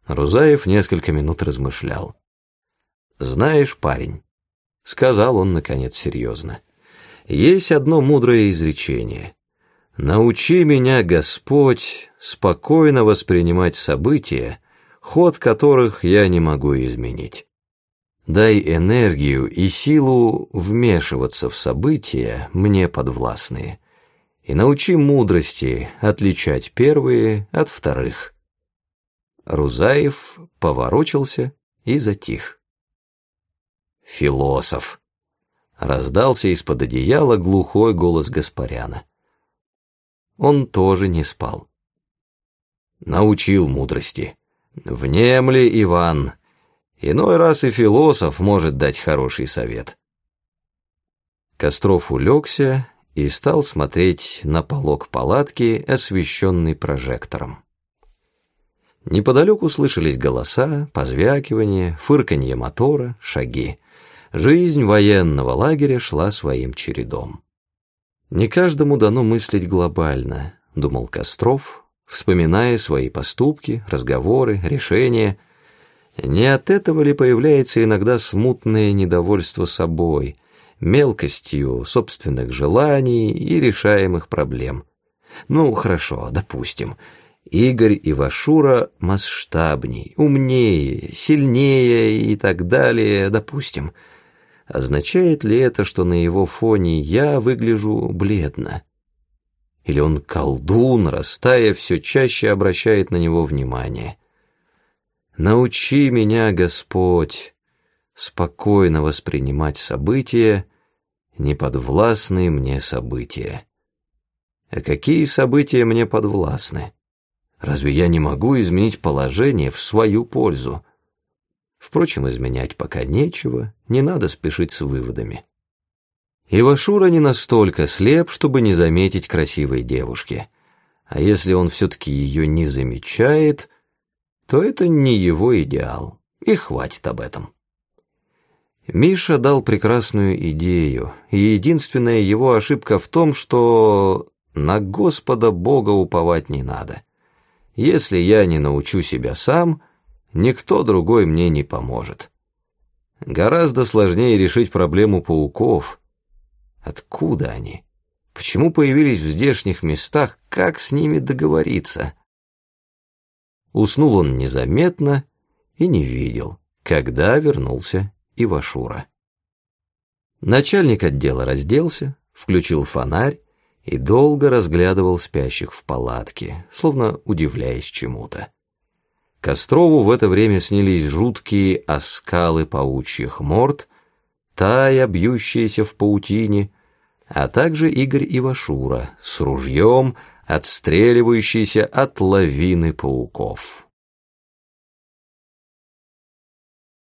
Рузаев несколько минут размышлял. «Знаешь, парень», — сказал он, наконец, серьезно, — «есть одно мудрое изречение. Научи меня, Господь, спокойно воспринимать события, ход которых я не могу изменить. Дай энергию и силу вмешиваться в события, мне подвластные, и научи мудрости отличать первые от вторых». Рузаев поворочился и затих. «Философ!» — раздался из-под одеяла глухой голос Гаспаряна. Он тоже не спал. «Научил мудрости. Внемли, Иван. Иной раз и философ может дать хороший совет». Костров улегся и стал смотреть на полог палатки, освещенный прожектором. Неподалеку слышались голоса, позвякивание, фырканье мотора, шаги. Жизнь военного лагеря шла своим чередом. «Не каждому дано мыслить глобально», — думал Костров, вспоминая свои поступки, разговоры, решения. Не от этого ли появляется иногда смутное недовольство собой, мелкостью собственных желаний и решаемых проблем? Ну, хорошо, допустим. Игорь Ивашура масштабней, умнее, сильнее и так далее, допустим. Означает ли это, что на его фоне я выгляжу бледно? Или он колдун, растая, все чаще обращает на него внимание? Научи меня, Господь, спокойно воспринимать события, неподвластные мне события. А какие события мне подвластны? Разве я не могу изменить положение в свою пользу? Впрочем, изменять пока нечего, не надо спешить с выводами. Ивашура не настолько слеп, чтобы не заметить красивой девушки. А если он все-таки ее не замечает, то это не его идеал, и хватит об этом. Миша дал прекрасную идею, и единственная его ошибка в том, что на Господа Бога уповать не надо. Если я не научу себя сам, никто другой мне не поможет. Гораздо сложнее решить проблему пауков. Откуда они? Почему появились в здешних местах? Как с ними договориться? Уснул он незаметно и не видел, когда вернулся Ивашура. Начальник отдела разделся, включил фонарь и долго разглядывал спящих в палатке, словно удивляясь чему-то. Кострову в это время снились жуткие оскалы паучьих морд, тая, бьющаяся в паутине, а также Игорь Ивашура с ружьем, отстреливающийся от лавины пауков.